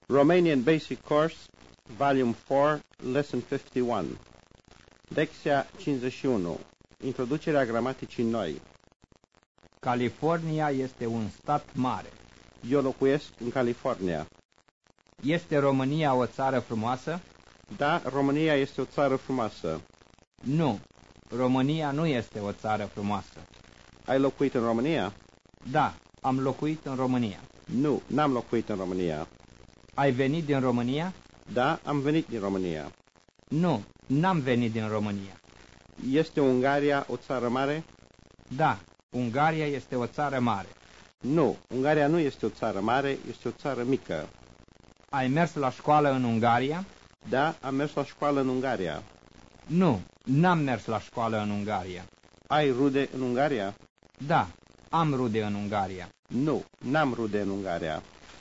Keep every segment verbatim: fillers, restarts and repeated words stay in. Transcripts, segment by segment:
Romanian Basic Course, Volume four, Lesson fifty-one. Lecția cincizeci și unu. Introducerea gramaticii noi. California este un stat mare. Eu locuiesc în California. Este România o țară frumoasă? Da, România este o țară frumoasă. Nu, România nu este o țară frumoasă. Ai locuit în România? Da, am locuit în România. Nu, n-am locuit în România. Ai venit din România? Da, am venit din România. Nu, n-am venit din România. Este Ungaria o țară mare? Da, Ungaria este o țară mare. Nu, Ungaria nu este o țară mare, este o țară mică. Ai mers la școală în Ungaria? Da, am mers la școală în Ungaria. Nu, n-am mers la școală în Ungaria. Ai rude în Ungaria? Da, am rude în Ungaria. Nu, n-am rude în Ungaria.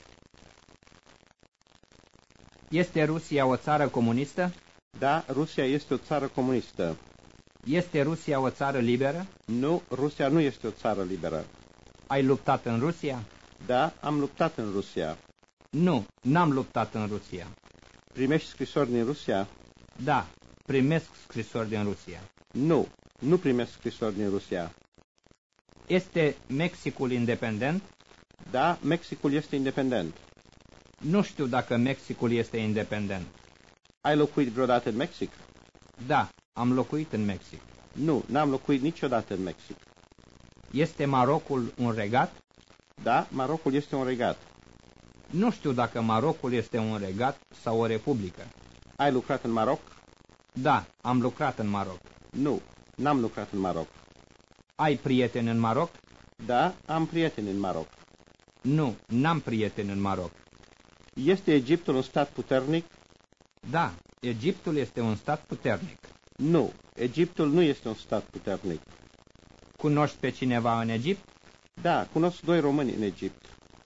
Este Rusia o țară comunistă? Da, Rusia este o țară comunistă. Este Rusia o țară liberă? Nu, Rusia nu este o țară liberă. Ai luptat în Rusia? Da, am luptat în Rusia. Nu, n-am luptat în Rusia. Primești scrisori din Rusia? Da, primesc scrisori din Rusia. Nu, nu primesc scrisori din Rusia. Este Mexicul independent? Da, Mexicul este independent. Nu știu dacă Mexicul este independent. Ai locuit vreodată în Mexic? Da, am locuit în Mexic. Nu, n-am locuit niciodată în Mexic. Este Marocul un regat? Da, Marocul este un regat. Nu știu dacă Marocul este un regat sau o republică. Ai lucrat în Maroc? Da, am lucrat în Maroc. Nu, n-am lucrat în Maroc. Ai prieteni în Maroc? Da, am prieteni în Maroc. Nu, n-am prieteni în Maroc. Este Egiptul un stat puternic? Da, Egiptul este un stat puternic. Nu, Egiptul nu este un stat puternic. Cunoști pe cineva în Egipt? Da, cunosc doi români în Egipt.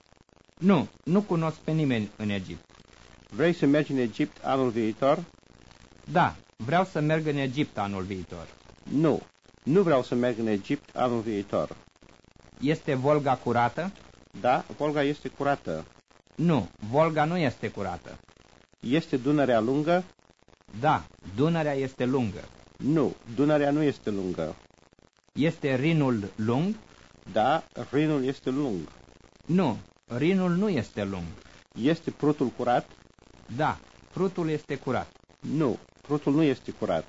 Nu, nu cunosc pe nimeni în Egipt. Vrei să mergi în Egipt anul viitor? Da, vreau să merg în Egipt anul viitor. Nu, nu vreau să merg în Egipt anul viitor. Este Volga curată? Da, Volga este curată. Nu, Volga nu este curată. Este Dunărea lungă? Da, Dunărea este lungă. Nu, Dunărea nu este lungă. Este Rinul lung? Da, Rinul este lung. Nu, Rinul nu este lung. Este Prutul curat? Da, Prutul este curat. Nu, Prutul nu este curat.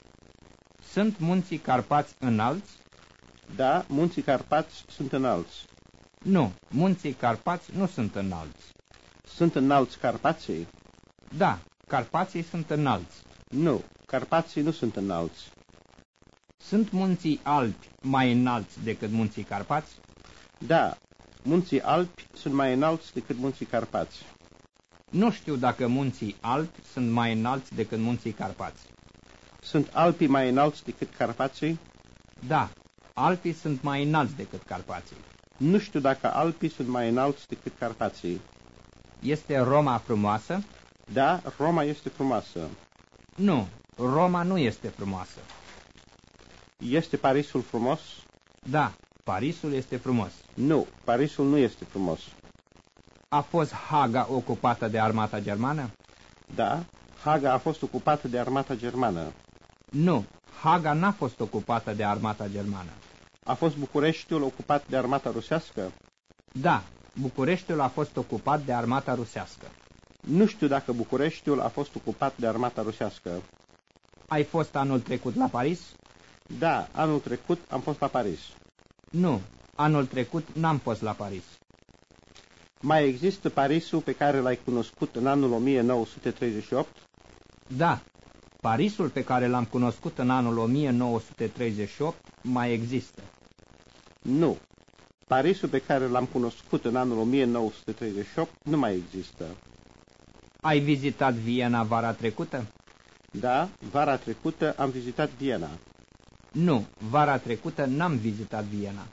Sunt munții Carpați înalți? Da, munții Carpați sunt înalți. Nu, munții Carpați nu sunt înalți. Sunt înalți Carpații? Da, Carpații sunt înalți. Nu, Carpații nu sunt înalți. Sunt munții Alpi mai înalți decât munții Carpați? Da, munții Alpi sunt mai înalți decât munții Carpați. Nu știu dacă munții Alpi sunt mai înalți decât munții Carpați. Sunt Alpii mai înalți decât Carpații? Da, Alpii sunt mai înalți decât Carpații. Nu știu dacă Alpii sunt mai înalți decât Carpații. Este Roma frumoasă? Da, Roma este frumoasă. Nu, Roma nu este frumoasă. Este Parisul frumos? Da, Parisul este frumos. Nu, Parisul nu este frumos. A fost Haga ocupată de armata germană? Da, Haga a fost ocupată de armata germană. Nu, Haga n-a fost ocupată de armata germană. A fost Bucureștiul ocupat de armata rusească? Da, Bucureștiul a fost ocupat de armata rusească. Nu știu dacă Bucureștiul a fost ocupat de armata rusească. Ai fost anul trecut la Paris? Da, anul trecut am fost la Paris. Nu, anul trecut n-am fost la Paris. Mai există Parisul pe care l-ai cunoscut în anul o mie nouă sute treizeci și opt? Da, Parisul pe care l-am cunoscut în anul o mie nouă sute treizeci și opt mai există. Nu, Parisul pe care l-am cunoscut în anul o mie nouă sute treizeci și opt nu mai există. Ai vizitat Viena vara trecută? Da, vara trecută am vizitat Viena. Nu, vara trecută n-am vizitat Viena.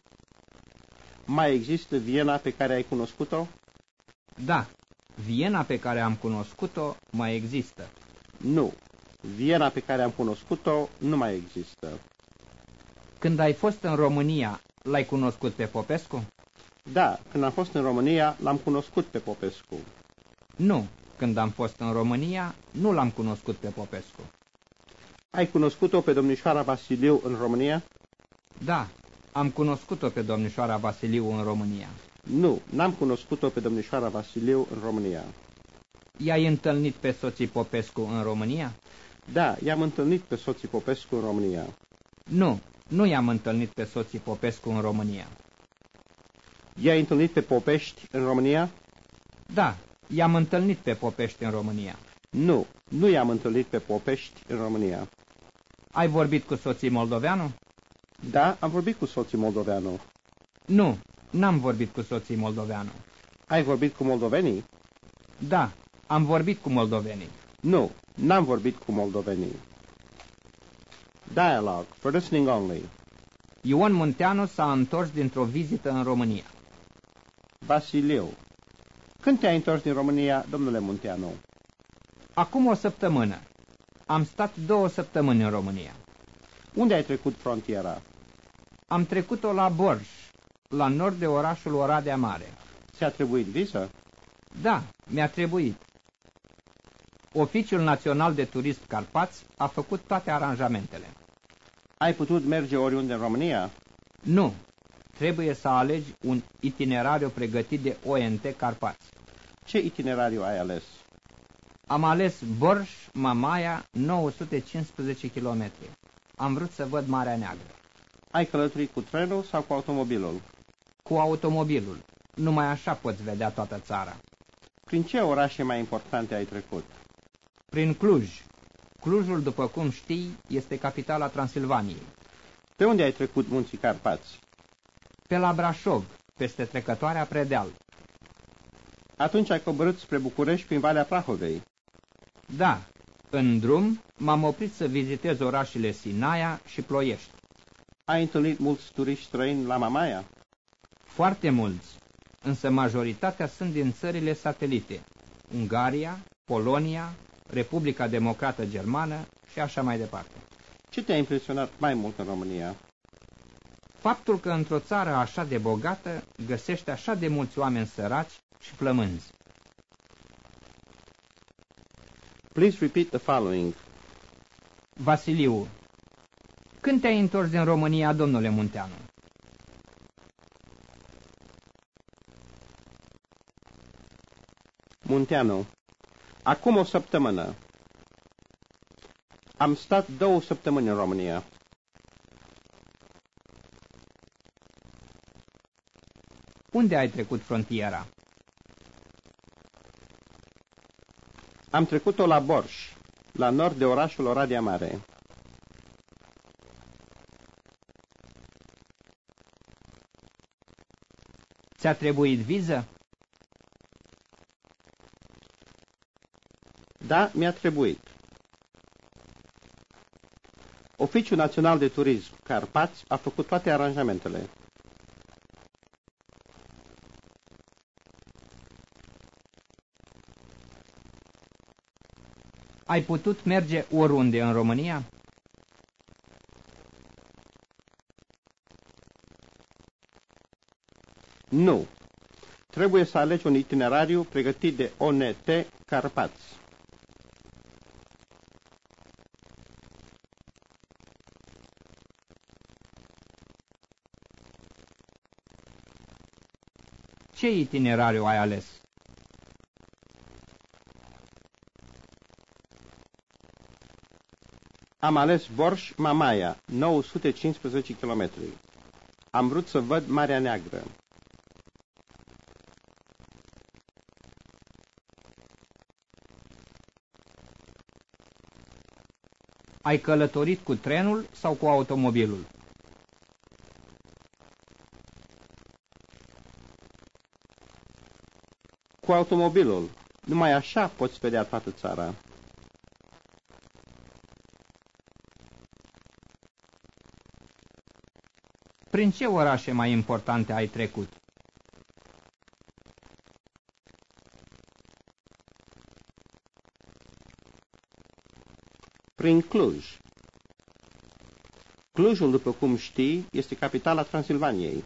Mai există Viena pe care ai cunoscut-o? Da, Viena pe care am cunoscut-o mai există. Nu, Viena pe care am cunoscut-o nu mai există. Când ai fost în România, l-ai cunoscut pe Popescu? Da, când am fost în România, l-am cunoscut pe Popescu. Nu, Când am fost în România, nu l-am cunoscut pe Popescu. Ai cunoscut-o pe domnișoara Vasiliu în România? Da, am cunoscut-o pe domnișoara Vasiliu în România. Nu, n-am cunoscut-o pe domnișoara Vasiliu în România. I-ai întâlnit pe soții Popescu în România? Da, i-am întâlnit pe soții Popescu în România. Nu, nu i-am întâlnit pe soții Popescu în România. I-ai întâlnit pe Popești în România? Da, i-am întâlnit pe Popești în România. Nu, nu i-am întâlnit pe Popești în România. Ai vorbit cu soții Moldoveanu? Da, am vorbit cu soții Moldoveanu. Nu, n-am vorbit cu soții Moldoveanu. Ai vorbit cu moldovenii? Da, am vorbit cu moldovenii. Nu, n-am vorbit cu moldovenii. Dialogue for listening only. Ion Munteanu s-a întors dintr-o vizită în România. Vasiliu. Când te-ai întors din România, domnule Munteanu? Acum o săptămână. Am stat două săptămâni în România. Unde ai trecut frontiera? Am trecut-o la Borș, la nord de orașul Oradea Mare. Ți-a trebuit viză? Da, mi-a trebuit. Oficiul Național de Turism Carpați a făcut toate aranjamentele. Ai putut merge oriunde în România? Nu, trebuie să alegi un itinerariu pregătit de O N T Carpați. Ce itinerariu ai ales? Am ales Borș, Mamaia, nouă sute cincisprezece kilometri. Am vrut să văd Marea Neagră. Ai călătorit cu trenul sau cu automobilul? Cu automobilul. Numai așa poți vedea toată țara. Prin ce orașe mai importante ai trecut? Prin Cluj. Clujul, după cum știi, este capitala Transilvaniei. Pe unde ai trecut munții Carpați? Pe la Brașov, peste trecătoarea Predeal. Atunci ai coborât spre București prin Valea Prahovei. Da, în drum m-am oprit să vizitez orașele Sinaia și Ploiești. Ai întâlnit mulți turiști străini la Mamaia? Foarte mulți, însă majoritatea sunt din țările satelite, Ungaria, Polonia, Republica Democrată Germană și așa mai departe. Ce te-a impresionat mai mult în România? Faptul că într-o țară așa de bogată găsești așa de mulți oameni săraci și flămânzi. Please repeat the following. Vasiliu, când te-ai întors din România, domnule Munteanu? Munteanu. Acum o săptămână. Am stat două săptămâni în România. Unde ai trecut frontiera? Am trecut-o la Borș, la nord de orașul Oradea Mare. Ți-a trebuit viză? Da, mi-a trebuit. Oficiul Național de Turism Carpați a făcut toate aranjamentele. Ai putut merge oriunde în România? Nu. Trebuie să alegi un itinerariu pregătit de O N T Carpați. Ce itinerariu ai ales? Am ales Borș, Mamaia, nouă sute cincisprezece kilometri. Am vrut să văd Marea Neagră. Ai călătorit cu trenul sau cu automobilul? Cu automobilul. Numai așa poți vedea toată țara. Prin ce orașe mai importante ai trecut? Prin Cluj. Clujul, după cum știi, este capitala Transilvaniei.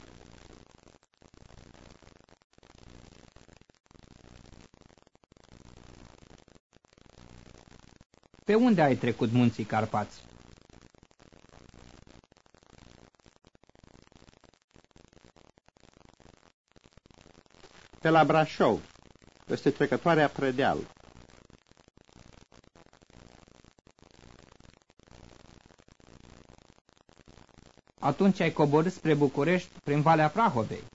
Pe unde ai trecut munții Carpați? Pe la Brașov, peste trecătoarea Predeal. Atunci ai coborât spre București prin Valea Prahovei.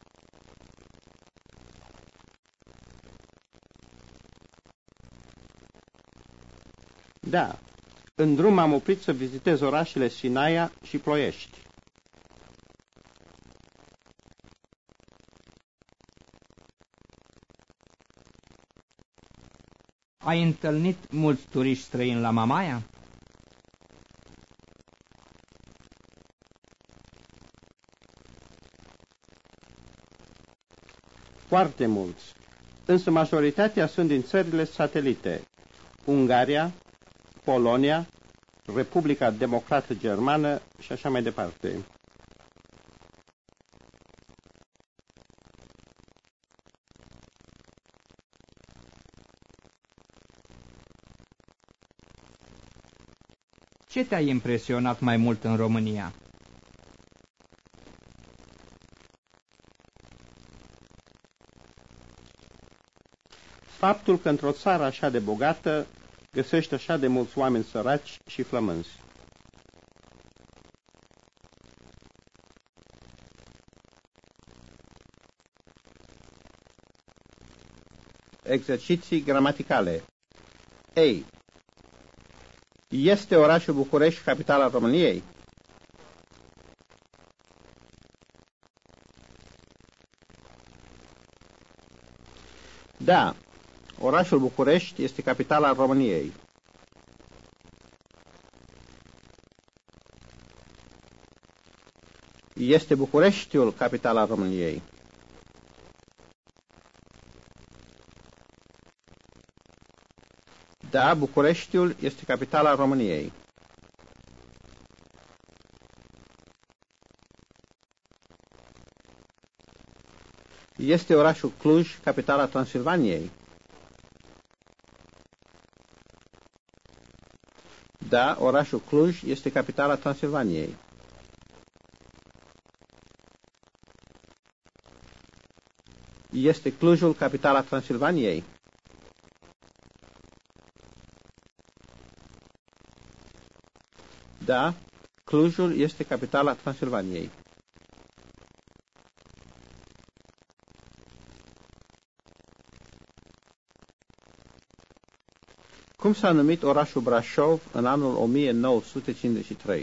Da, în drum am oprit să vizitez orașele Sinaia și Ploiești. Ai întâlnit mulți turiști străini la Mamaia? Foarte mulți, însă majoritatea sunt din țările satelite: Ungaria, Polonia, Republica Democrată Germană și așa mai departe. Ce te-a impresionat mai mult în România? Faptul că într-o țară așa de bogată găsești așa de mulți oameni săraci și flămânzi. Exerciții gramaticale. Ei. Este orașul București capitala României? Da, orașul București este capitala României. Este Bucureștiul capitala României? Da, Bucureștiul este capitala României. Este orașul Cluj capitala Transilvaniei? Da, orașul Cluj este capitala Transilvaniei. Este Clujul capitala Transilvaniei? Da, Clujul este capitala Transilvaniei. Cum s-a numit orașul Brașov în anul o mie nouă sute cincizeci și trei?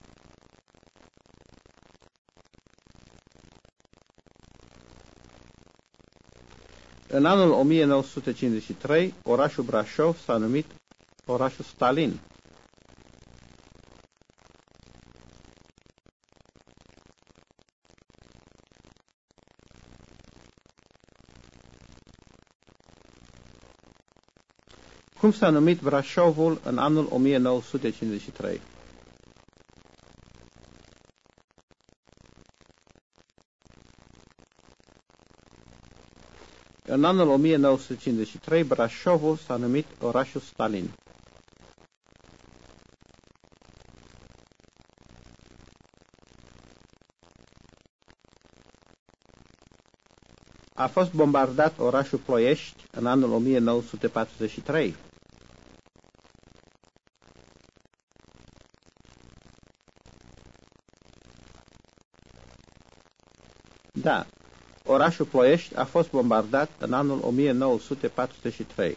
În anul o mie nouă sute cincizeci și trei, orașul Brașov s-a numit orașul Stalin. Cum s-a numit Brașovul în anul o mie nouă sute cincizeci și trei? În anul o mie nouă sute cincizeci și trei, Brașovul s-a numit orașul Stalin. A fost bombardat orașul Ploiești în anul o mie nouă sute patruzeci și trei. Da, orașul Ploiești a fost bombardat în anul o mie nouă sute patruzeci și trei.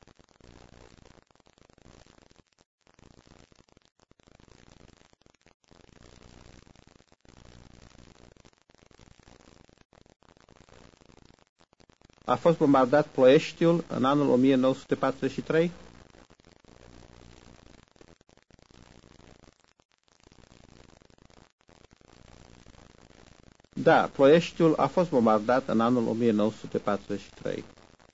A fost bombardat Ploieștiul în anul o mie nouă sute patruzeci și trei? Da, Ploieștiul a fost bombardat în anul o mie nouă sute patruzeci și trei.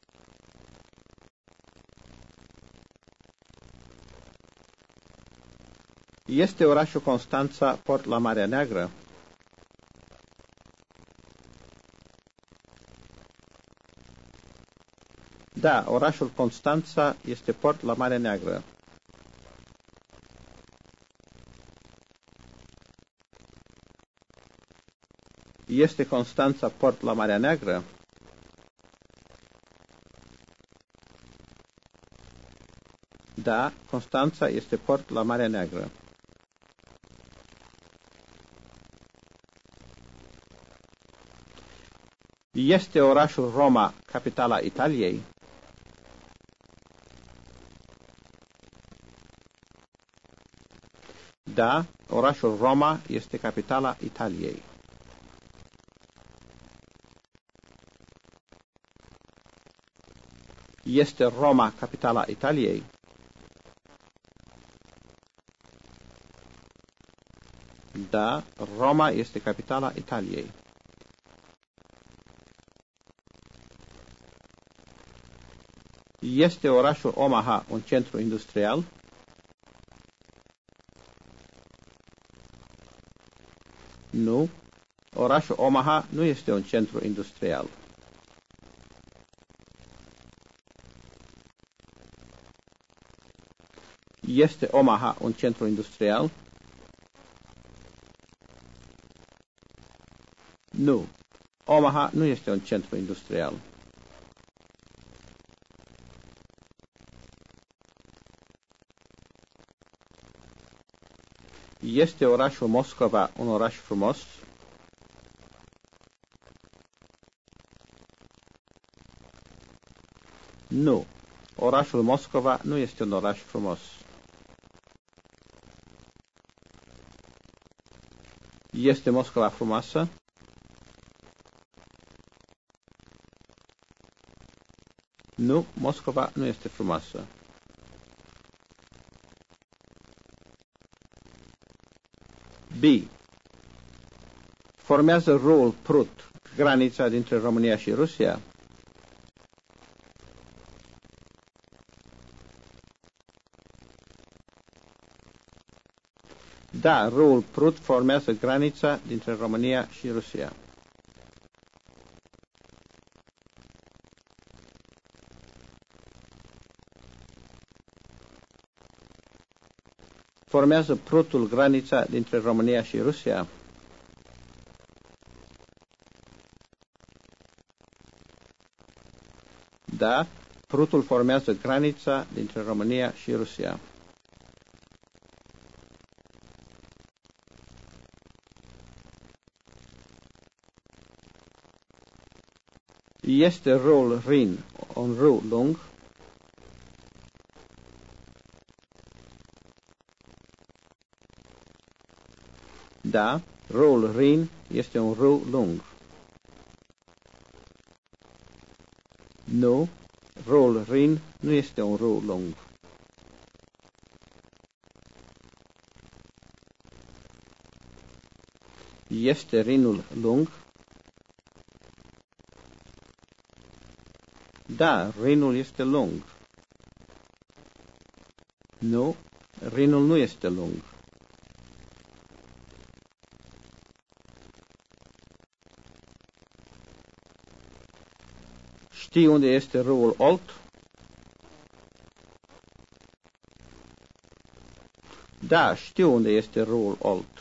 Este orașul Constanța port la Marea Neagră? Da, orașul Constanța este port la Marea Neagră. Este Constanța port la Marea Neagră? Da, Constanța este port la Marea Neagră. Este orașul Roma capitala Italiei? Da, orașul Roma este capitala Italiei. Este Roma capitala Italiei? Da, Roma este capitala Italiei. Este orașul Omaha un centru industrial? Nu, orașul Omaha nu este un centru industrial. Este Omaha un centru industrial? Nu, Omaha nu este un centru industrial. Este orașul Moscova un oraș frumos? Nu, orașul Moscova nu este un oraș frumos. Este Moscova frumoasă? Nu, Moscova nu este frumoasă. B. Formează râul Prut granița dintre România și Rusia? Da, râul Prut formează granița dintre România și Rusia. Formează Prutul granița dintre România și Rusia? Da, Prutul formează granița dintre România și Rusia. Este râul Rin un râu lung? Da, râul Rin este un râu lung. Nu, râul Rin nu este un râu lung. Este Rinul lung? Da, Rinul este lung. Nu, Rinul nu este lung. Știi unde este râul Olt? Da, știu unde este râul Olt.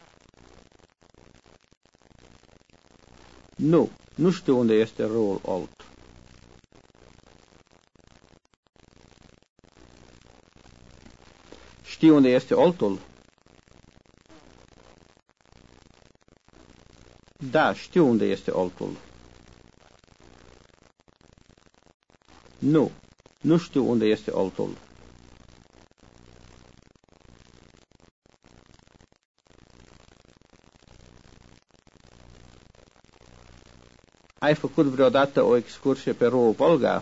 Nu, nu știu unde este râul Olt. Știi unde este Oltul? Da, știu unde este Oltul. Nu, nu știu unde este Oltul. Ai făcut vreodată o excursie pe râul Volga?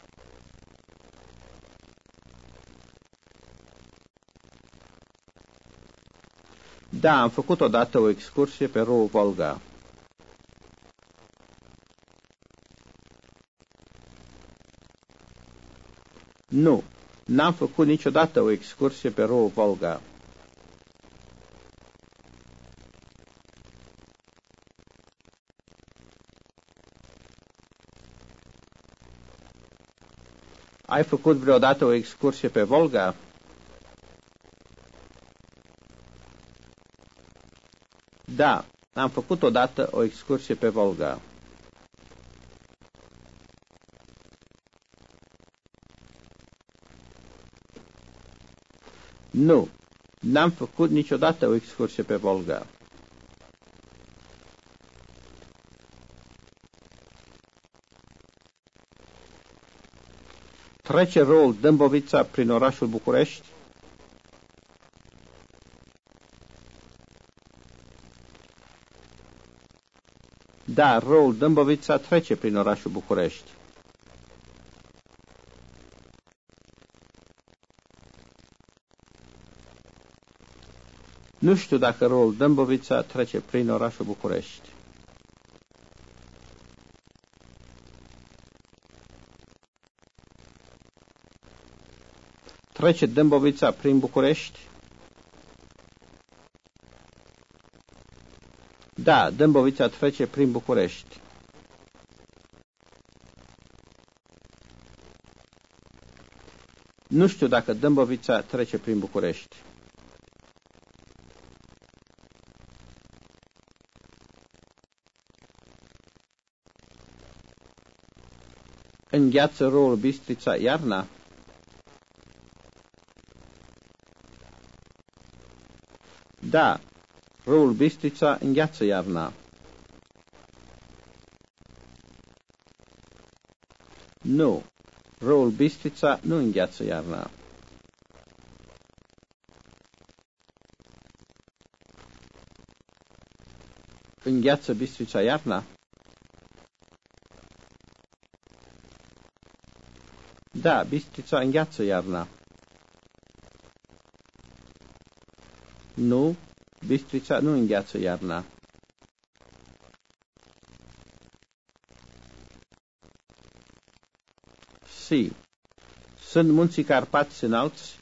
Da, am făcut odată o excursie pe râul Volga. Nu, n-am făcut niciodată o excursie pe râul Volga. Ai făcut vreodată o excursie pe Volga? Da, Am făcut odată o excursie pe Volga. Nu, n-am făcut niciodată o excursie pe Volga. Trece râul Dâmbovița prin orașul București? Da, râul Dâmbovița trece prin orașul București. Nu știu dacă râul Dâmbovița trece prin orașul București. Trece Dâmbovița prin București? Da, Dâmbovița trece prin București. Nu știu dacă Dâmbovița trece prin București. Îngheață râul Bistrița iarna? Da, râul Bistrița îngheață iarna. Nu, râul Bistrița nu îngheață iarna. Îngheață Bistrița iarna? Da, Bistrița îngheață iarna. Nu, Bistrița nu îngheață iarna. Si. Sunt munții Carpați înalți?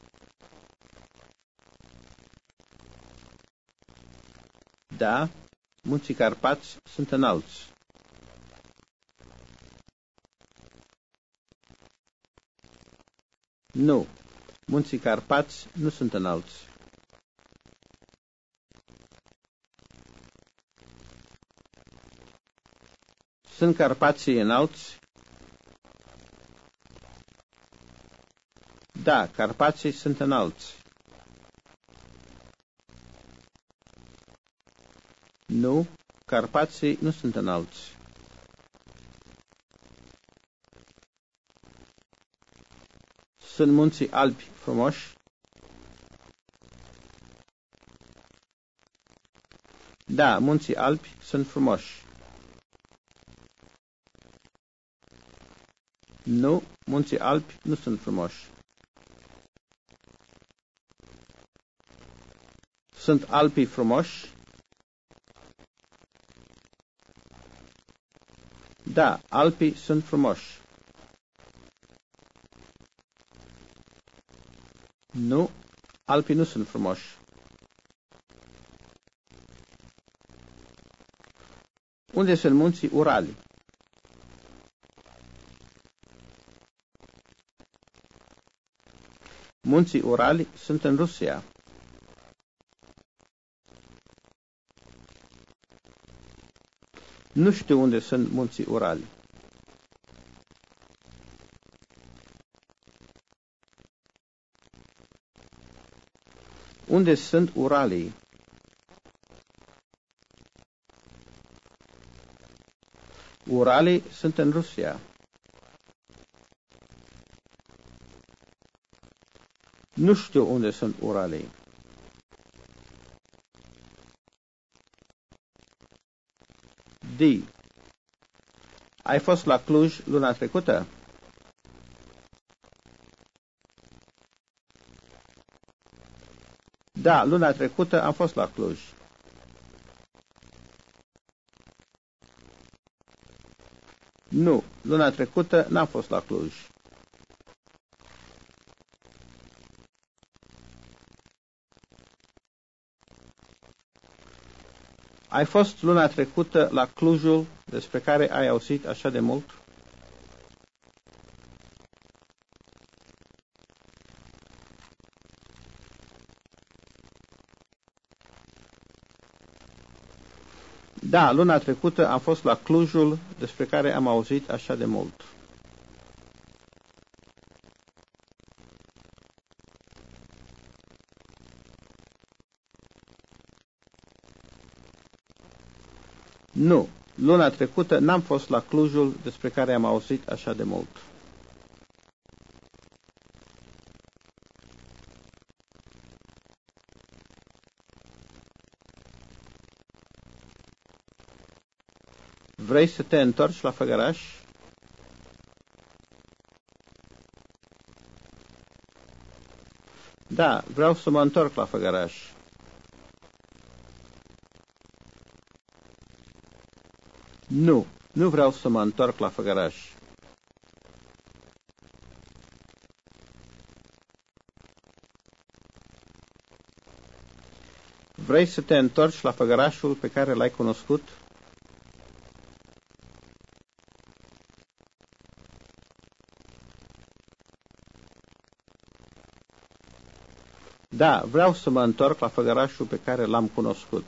Da, munții Carpați sunt înalți. Nu, munții Carpați nu sunt înalți. Sunt Carpații înalți? Da, Carpații sunt înalți. Nu, Carpații nu sunt înalți. Sunt munții Alpi frumoși? Da, munții Alpi sunt frumoși. Nu, munții Alpi nu sunt frumoși. Sunt Alpii frumoși? Da, Alpii sunt frumoși. Nu, Alpii nu sunt frumoși. Unde sunt munții Urali? Munții Urali sunt în Rusia. Nu știu unde sunt munții Urali. Unde sunt Uralii? Uralii sunt în Rusia. Nu știu unde sunt Uralii. D. Ai fost la Cluj luna trecută? Da, luna trecută am fost la Cluj. Nu, luna trecută n-am fost la Cluj. Ai fost luna trecută la Clujul despre care ai auzit așa de mult? Da, luna trecută am fost la Clujul despre care am auzit așa de mult. Nu, luna trecută n-am fost la Clujul despre care am auzit așa de mult. Vrei să te întorci la Făgăraș? Da, vreau să mă întorc la Făgăraș. Nu, nu vreau să mă întorc la Făgăraș. Vrei să te întorci la Făgărașul pe care l-ai cunoscut? Da, vreau să mă întorc la Făgărașul pe care l-am cunoscut.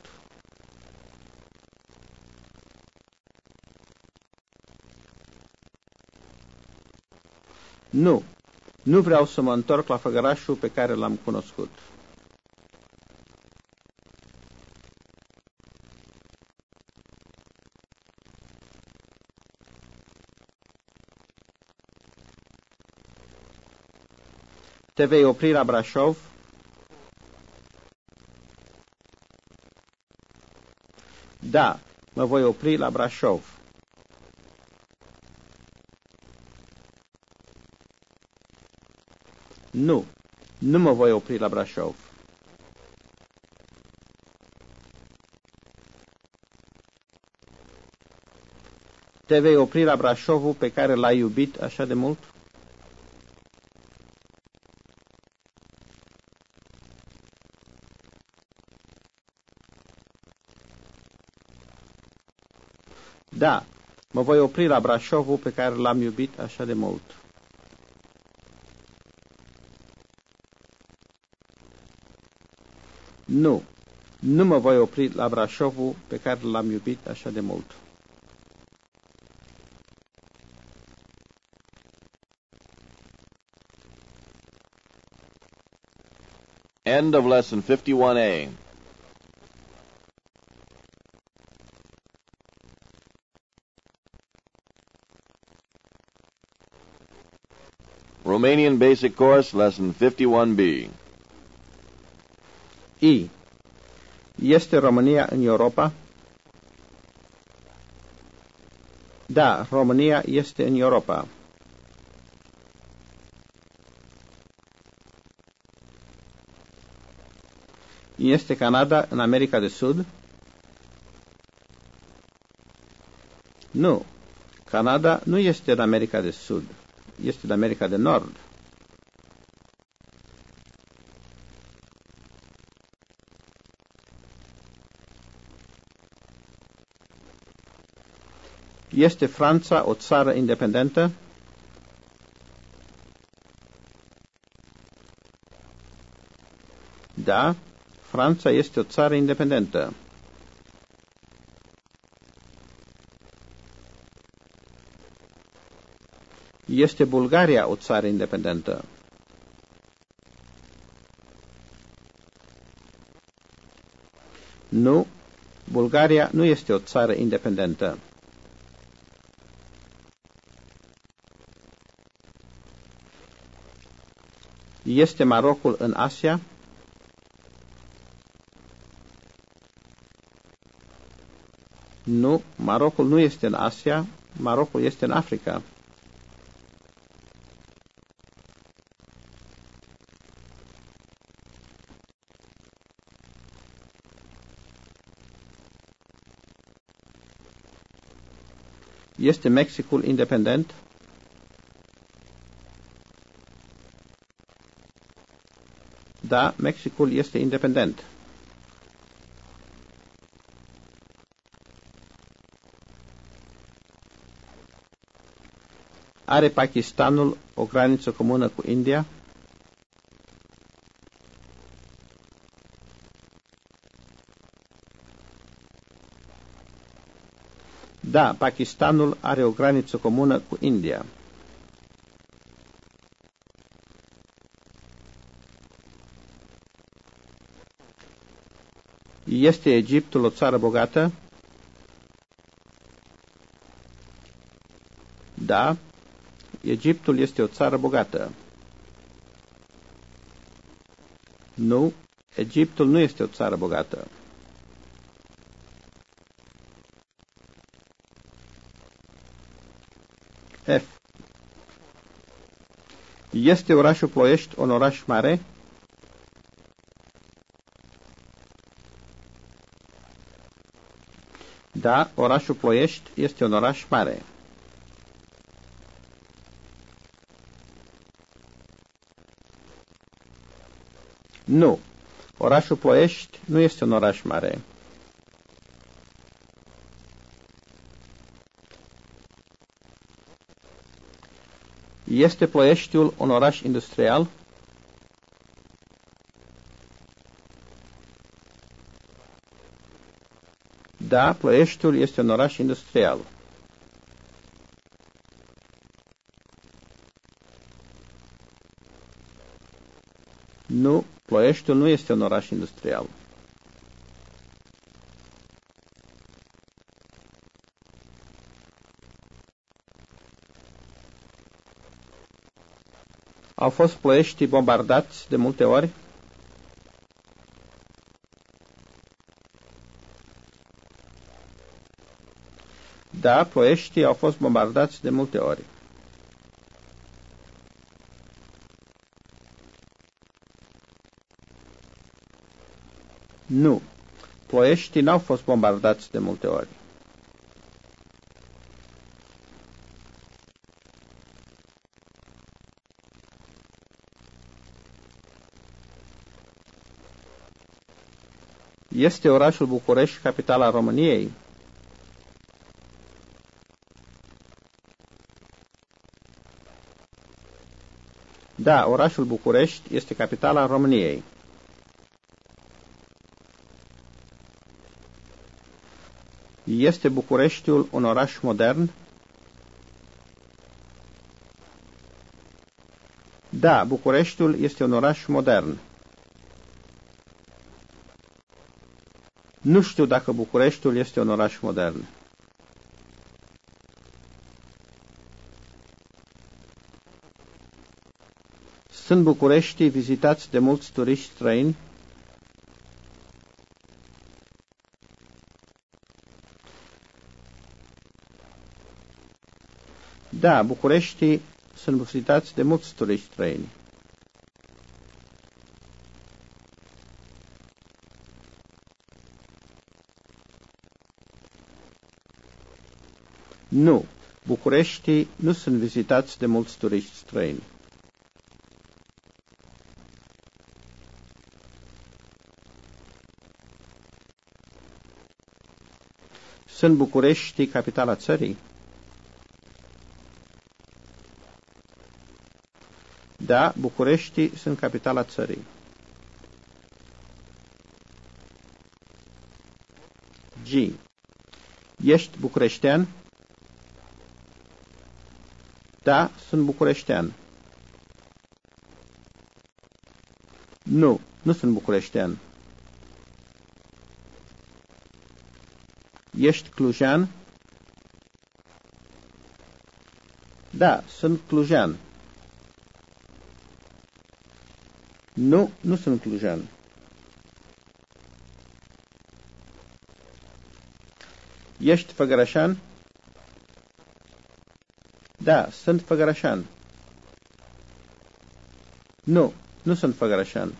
Nu, nu vreau să mă întorc la Făgărașul pe care l-am cunoscut. Te vei opri la Brașov? Da, mă voi opri la Brașov. Nu, nu mă voi opri la Brașov. Te vei opri la Brașovul pe care l-ai iubit așa de mult? Da, mă voi opri la Brașovul pe care l-am iubit așa de mult. Nu, nu mă voi opri la Brașovul pe care l-am iubit așa de mult. End of lesson fifty-one A. Romanian Basic Course, Lesson fifty-one B. I. Este România în Europa? Da, România este în Europa. Este Canada în America de Sud? Nu, Canada nu este în America de Sud, este în America de Nord. Este Franța o țară independentă? Da, Franța este o țară independentă. Este Bulgaria o țară independentă? Nu, Bulgaria nu este o țară independentă. Este Marocul în Asia? Nu, Marocul nu este în Asia, Marocul este în Africa. Este Mexicul independent? Da, Mexicul este independent. Are Pakistanul o graniță comună cu India? Da, Pakistanul are o graniță comună cu India. Este Egiptul o țară bogată? Da, Egiptul este o țară bogată. Nu, Egiptul nu este o țară bogată. F. Este orașul Ploiești un oraș mare? Da, orașul Ploiești este un oraș mare. Nu, orașul Ploiești nu este un oraș mare. Este Ploieștiul un oraș industrial? Da, Ploieștiul este un oraș industrial. Nu, Ploieștiul nu este un oraș industrial. Au fost Ploieștii bombardați de multe ori? Da, Ploieștii au fost bombardați de multe ori. Nu, Ploieștii n-au fost bombardați de multe ori. Este orașul București capitala României? Da, orașul București este capitala României. Este Bucureștiul un oraș modern? Da, Bucureștiul este un oraș modern. Nu știu dacă Bucureștiul este un oraș modern. Sunt Bucureștii vizitați de mulți turiști străini? Da, Bucureștii sunt vizitați de mulți turiști străini. Nu, Bucureștii nu sunt vizitați de mulți turiști străini. Sunt Bucureștii capitala țării? Da, Bucureștii sunt capitala țării. G. Ești bucureștean? Da, sunt bucureștean. Nu, nu sunt bucureștean. Ești clujean? Da, sunt clujean. Nu, nu sunt clujean. Ești făgărășan? Da, sunt făgărășan. Nu, nu sunt făgărășan.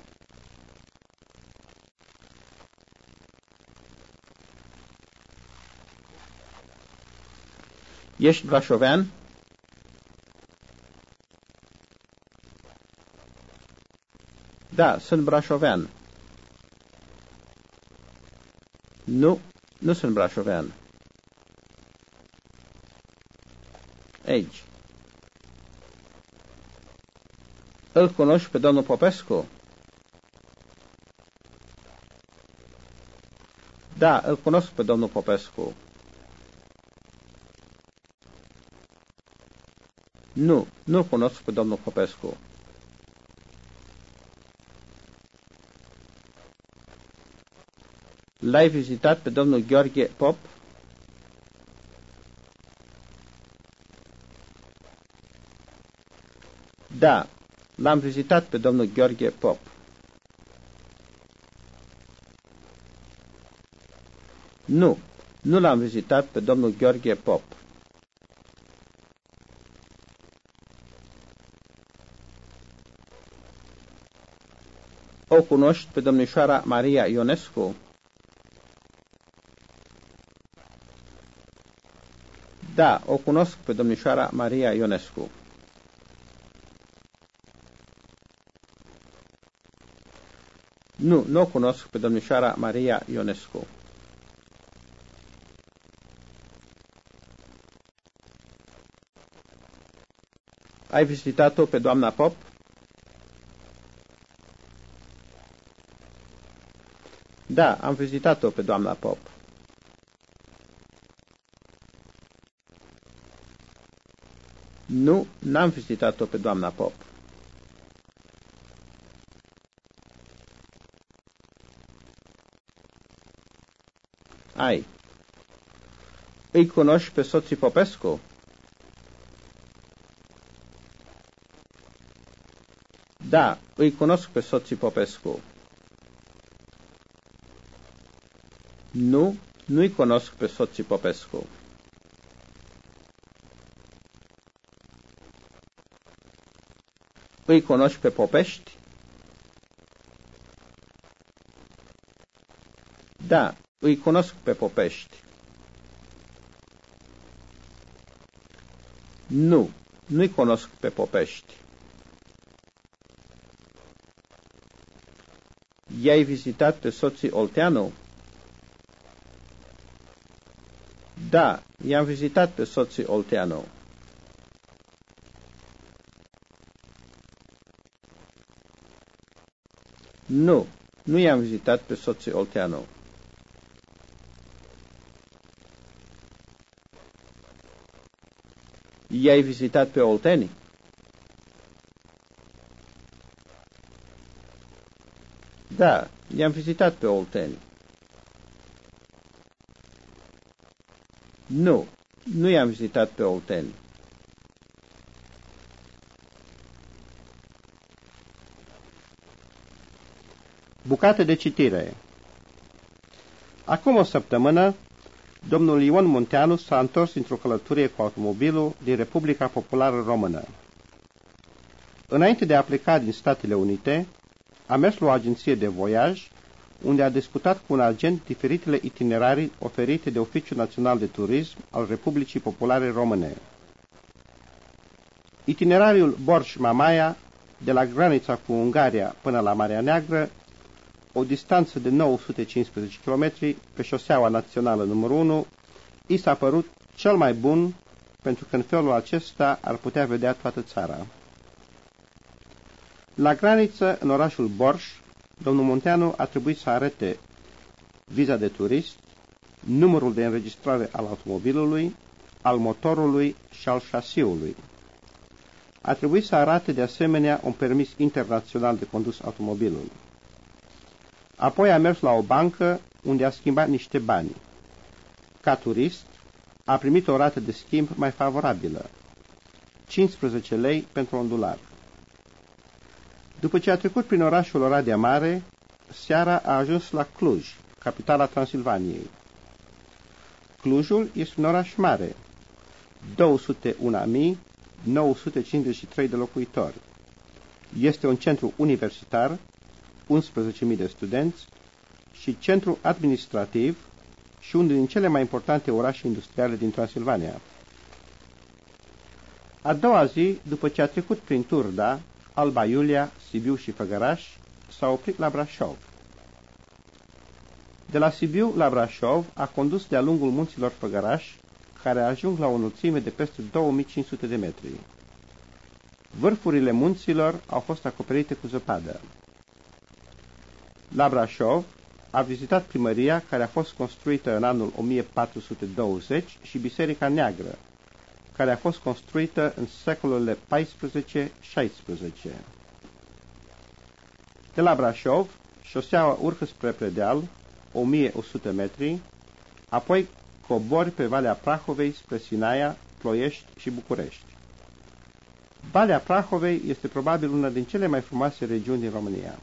Ești brașovean? Da, sunt brașovean. Nu, nu sunt brașovean. Aici. Îl cunoști pe domnul Popescu? Da, îl cunosc pe domnul Popescu. Nu, nu cunosc pe domnul Popescu. L-ai vizitat pe domnul Gheorghe Pop? Da, l-am vizitat pe domnul Gheorghe Pop. Nu, nu l-am vizitat pe domnul Gheorghe Pop. O cunoști pe domnișoara Maria Ionescu? Da, o cunosc pe domnișoara Maria Ionescu. Nu, nu o cunosc pe domnișoara Maria Ionescu. Ai vizitat-o pe doamna Pop? Da, am vizitat-o pe doamna Pop. Nu, n-am vizitat-o pe doamna Pop. Ai. Îi cunoști pe soții Popescu? Da, îi cunosc pe soții Popescu. Nu, nu-i cunosc pe soții Popescu. Îi cunoști pe Popești? Da, îi cunosc pe Popești. Nu, nu-i cunosc pe Popești. I-ai vizitat pe soții Olteanu? Da, i-am vizitat pe soții Olteanu. Nu, nu i-am vizitat pe soții Olteanu. I-ai vizitat pe oltenii? Da, i-am vizitat pe oltenii. Nu, nu i-am vizitat pe oltenii. Bucate de citire. Acum o săptămână, domnul Ion Munteanu s-a întors dintr-o călătorie cu automobilul din Republica Populară Română. Înainte de a pleca din Statele Unite, a mers la o agenție de voiaj, unde a discutat cu un agent diferitele itinerarii oferite de Oficiul Național de Turism al Republicii Populare Române. Itinerariul Borș-Mamaia, de la granița cu Ungaria până la Marea Neagră, o distanță de nouă sute cincisprezece kilometri pe șoseaua națională numărul unu, i s-a părut cel mai bun, pentru că în felul acesta ar putea vedea toată țara. La graniță, în orașul Borș, domnul Munteanu a trebuit să arate viza de turist, numărul de înregistrare al automobilului, al motorului și al șasiului. A trebuit să arate de asemenea un permis internațional de condus automobilul. Apoi a mers la o bancă unde a schimbat niște bani. Ca turist, a primit o rată de schimb mai favorabilă, cincisprezece lei pentru un dolar. După ce a trecut prin orașul Oradea Mare, seara a ajuns la Cluj, capitala Transilvaniei. Clujul este un oraș mare, două sute unu mii nouă sute cincizeci și trei de locuitori. Este un centru universitar, unsprezece mii de studenți, și centru administrativ și unul din cele mai importante orașe industriale din Transilvania. A doua zi, după ce a trecut prin Turda, Alba Iulia, Sibiu și Făgăraș, s-a oprit la Brașov. De la Sibiu la Brașov a condus de-a lungul munților Făgăraș, care ajung la o înălțime de peste două mii cinci sute de metri. Vârfurile munților au fost acoperite cu zăpadă. La Brașov a vizitat primăria, care a fost construită în anul o mie patru sute douăzeci, și Biserica Neagră, care a fost construită în secolele paisprezece șaisprezece. De la Brașov, șoseaua urcă spre Predeal, o mie o sută metri, apoi cobori pe Valea Prahovei spre Sinaia, Ploiești și București. Valea Prahovei este probabil una din cele mai frumoase regiuni din România.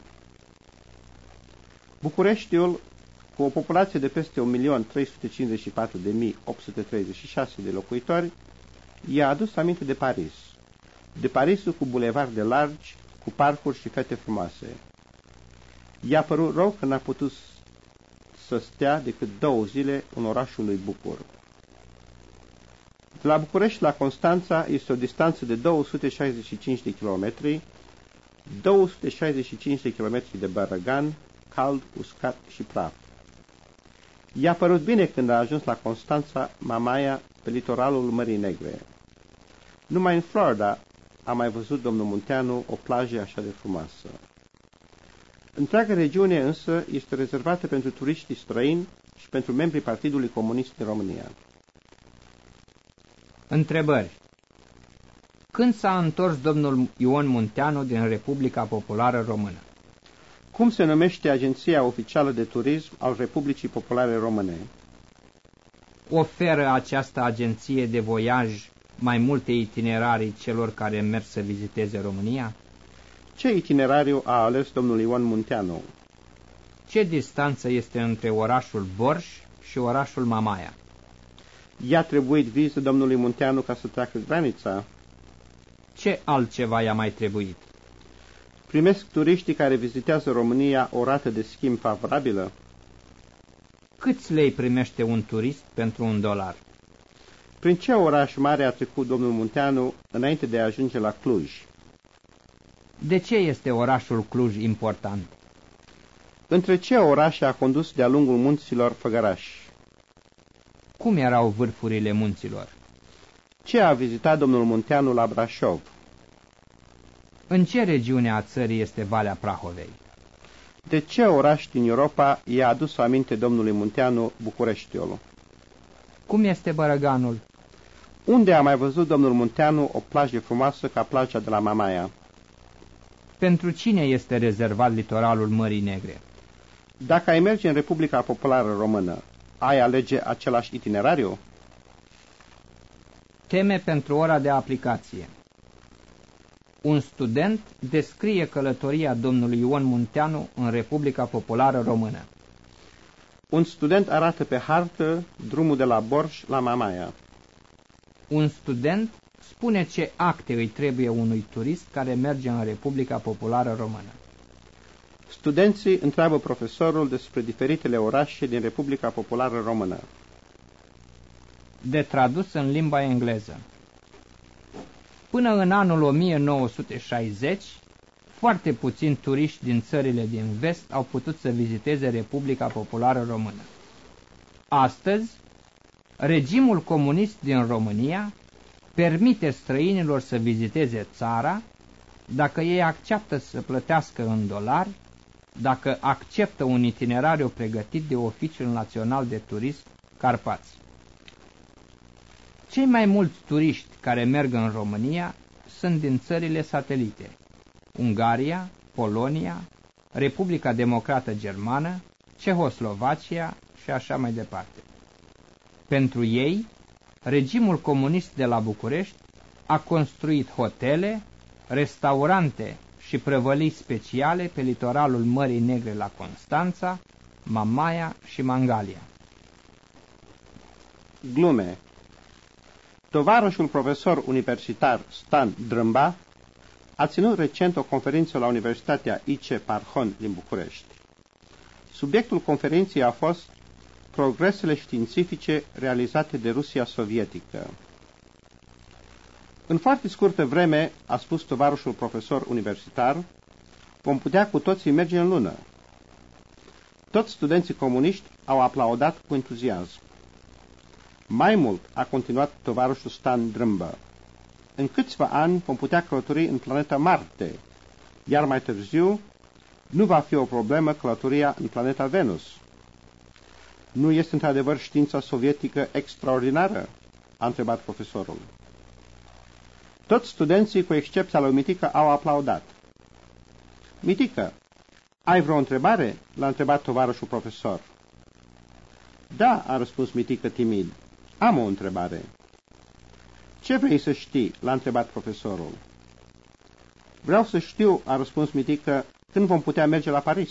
Bucureștiul, cu o populație de peste un milion trei sute cincizeci și patru de mii opt sute treizeci și șase de locuitori, i-a adus aminte de Paris, de Parisul cu bulevarde largi, cu parcuri și fete frumoase. I-a părut rău că n-a putut să stea decât două zile în orașul lui Bucur. De la București la Constanța este o distanță de două sute șaizeci și cinci de kilometri, două sute șaizeci și cinci de kilometri de bărăgan, cald, uscat și praf. I-a părut bine când a ajuns la Constanța, Mamaia, pe litoralul Mării Negre. Numai în Florida a mai văzut domnul Munteanu o plajă așa de frumoasă. Întreaga regiune însă este rezervată pentru turiștii străini și pentru membrii Partidului Comunist din România. Întrebări. Când s-a întors domnul Ion Munteanu din Republica Populară Română? Cum se numește Agenția Oficială de Turism al Republicii Populare Române? Oferă această agenție de voiaj mai multe itinerarii celor care merg să viziteze România? Ce itinerariu a ales domnul Ion Munteanu? Ce distanță este între orașul Borș și orașul Mamaia? I-a trebuit viză domnului Munteanu ca să treacă granița? Ce altceva i-a mai trebuit? Primesc turiștii care vizitează România o rată de schimb favorabilă? Câți lei primește un turist pentru un dolar? Prin ce oraș mare a trecut domnul Munteanu înainte de a ajunge la Cluj? De ce este orașul Cluj important? Între ce orașe a condus de-a lungul munților Făgărași? Cum erau vârfurile munților? Ce a vizitat domnul Munteanu la Brașov? În ce regiune a țării este Valea Prahovei? De ce oraș din Europa i-a adus aminte domnului Munteanu Bucureștiul? Cum este Bărăganul? Unde a mai văzut domnul Munteanu o plajă frumoasă ca plaja de la Mamaia? Pentru cine este rezervat litoralul Mării Negre? Dacă ai merge în Republica Populară Română, ai alege același itinerariu? Teme pentru ora de aplicație. Un student descrie călătoria domnului Ion Munteanu în Republica Populară Română. Un student arată pe hartă drumul de la Borș la Mamaia. Un student spune ce acte îi trebuie unui turist care merge în Republica Populară Română. Studenții întreabă profesorul despre diferitele orașe din Republica Populară Română. De tradus în limba engleză. Până în anul o mie nouă sute șaizeci, foarte puțini turiști din țările din vest au putut să viziteze Republica Populară Română. Astăzi, regimul comunist din România permite străinilor să viziteze țara dacă ei acceptă să plătească în dolari, dacă acceptă un itinerariu pregătit de Oficiul Național de Turism Carpați. Cei mai mulți turiști care merg în România sunt din țările satelite: Ungaria, Polonia, Republica Democrată Germană, Cehoslovacia și așa mai departe. Pentru ei, regimul comunist de la București a construit hotele, restaurante și prăvălii speciale pe litoralul Mării Negre la Constanța, Mamaia și Mangalia. Glume. Tovarășul profesor universitar Stan Drâmba a ținut recent o conferință la Universitatea I C Parhon din București. Subiectul conferinței a fost progresele științifice realizate de Rusia sovietică. În foarte scurtă vreme, a spus tovarășul profesor universitar, vom putea cu toții merge în lună. Toți studenții comuniști au aplaudat cu entuziasm. Mai mult, a continuat tovarășul Stan Drâmbă, în câțiva ani vom putea călători în planeta Marte, iar mai târziu nu va fi o problemă călătoria în planeta Venus. Nu este într-adevăr știința sovietică extraordinară? A întrebat profesorul. Toți studenții, cu excepția lui Mitică, au aplaudat. Mitică, ai vreo întrebare? L-a întrebat tovarășul profesor. Da, a răspuns Mitică timid. Am o întrebare. Ce vrei să știi? L-a întrebat profesorul. Vreau să știu, a răspuns Mitică, când vom putea merge la Paris.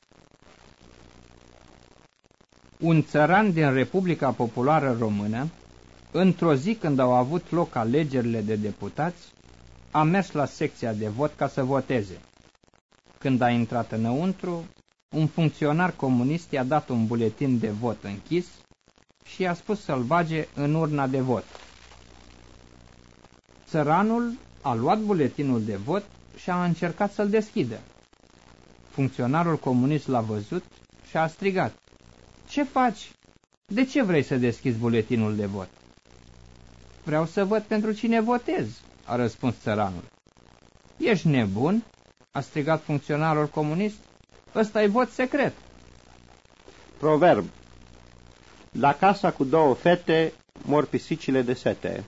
Un țăran din Republica Populară Română, într-o zi când au avut loc alegerile de deputați, a mers la secția de vot ca să voteze. Când a intrat înăuntru, un funcționar comunist i-a dat un buletin de vot închis și i-a spus să-l bage în urna de vot. Țăranul a luat buletinul de vot și a încercat să-l deschidă. Funcționarul comunist l-a văzut și a strigat: „Ce faci? De ce vrei să deschizi buletinul de vot?” „Vreau să văd pentru cine votez”, a răspuns țăranul. „Ești nebun?” a strigat funcționarul comunist. „Ăsta e vot secret.” Proverb. La casa cu două fete mor pisicile de sete.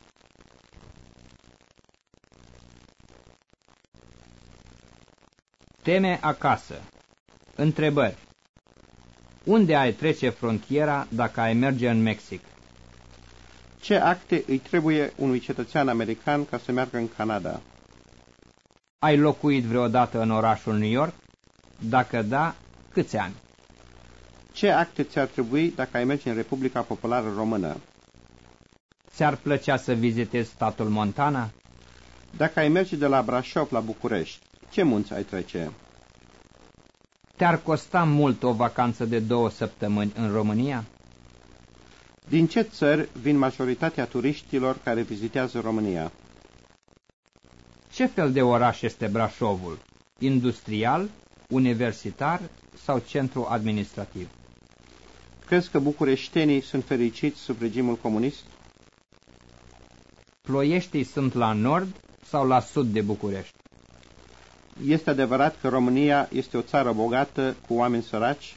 Teme acasă. Întrebări. Unde ai trece frontiera dacă ai merge în Mexic? Ce acte îi trebuie unui cetățean american ca să meargă în Canada? Ai locuit vreodată în orașul New York? Dacă da, câți ani? Ce acte ți-ar trebui dacă ai merge în Republica Populară Română? Ți-ar plăcea să vizitezi statul Montana? Dacă ai merge de la Brașov la București, ce munți ai trece? Te-ar costa mult o vacanță de două săptămâni în România? Din ce țări vin majoritatea turiștilor care vizitează România? Ce fel de oraș este Brașovul? Industrial, universitar sau centru administrativ? Crezi că bucureștenii sunt fericiți sub regimul comunist? Ploieștii sunt la nord sau la sud de București? Este adevărat că România este o țară bogată cu oameni săraci?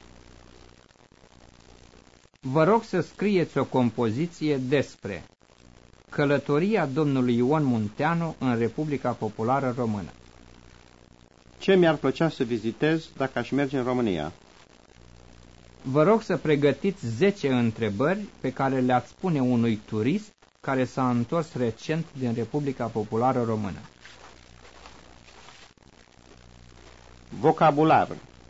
Vă rog să scrieți o compoziție despre călătoria domnului Ion Munteanu în Republica Populară Română. Ce mi-ar plăcea să vizitez dacă aș merge în România? Vă rog să pregătiți zece întrebări pe care le-ați spune unui turist care s-a întors recent din Republica Populară Română. Vocabular.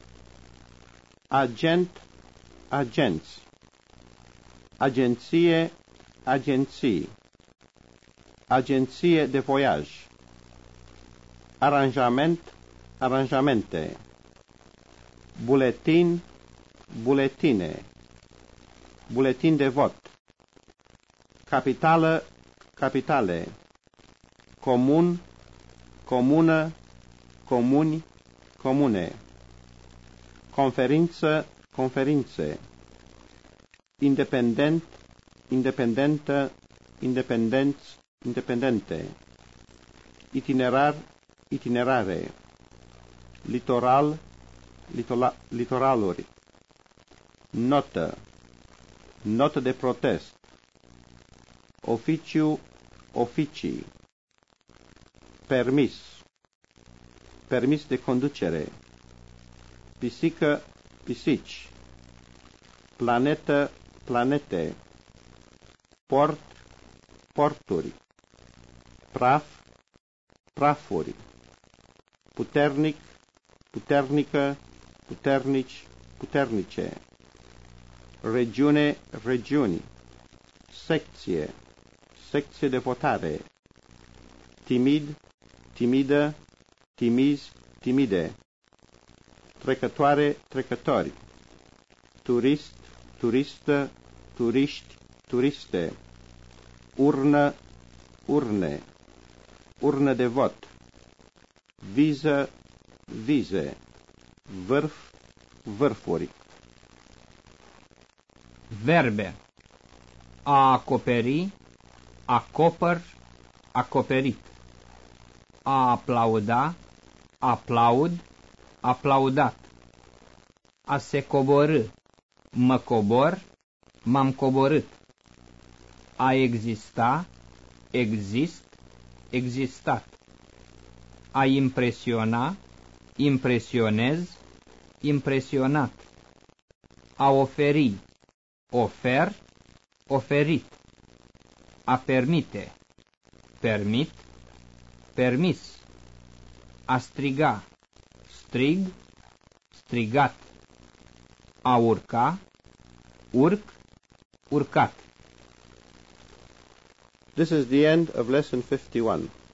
Agent, agenți. Agenție, agenții. Agenție de voiaj. Aranjament, aranjamente. Buletin, buletine. Buletin de vot. Capitală, capitale. Comun, comună, comuni, comune. Conferință, conferințe. Independent, independentă, independenți, independente. Itinerar, itinerare. Litoral, litola, litoraluri. Notă, notă de protest. Oficiu, oficii. Permis, permis de conducere. Pisică, pisici. Planetă, planete. Port, porturi. Praf, prafuri. Puternic, puternică, puternici, puternice. Regiune, regiuni. Secție, secție de votare. Timid, timidă, timizi, timide. Trecătoare, trecători. Turist, turistă, turiști, turiste. Urnă, urne. Urnă de vot. Viză, vize. Vârf, vârfuri. Verbe. A acoperi, acopăr, acoperit. A aplauda, aplaud, aplaudat. A se coborî, mă cobor, m-am coborât. A exista, exist, existat. A impresiona, impresionez, impresionat. A oferi, ofer, oferit. A permite, permit, permis. A striga, strig, strigat. A urca, urc, urcat. This is the end of lesson fifty-one.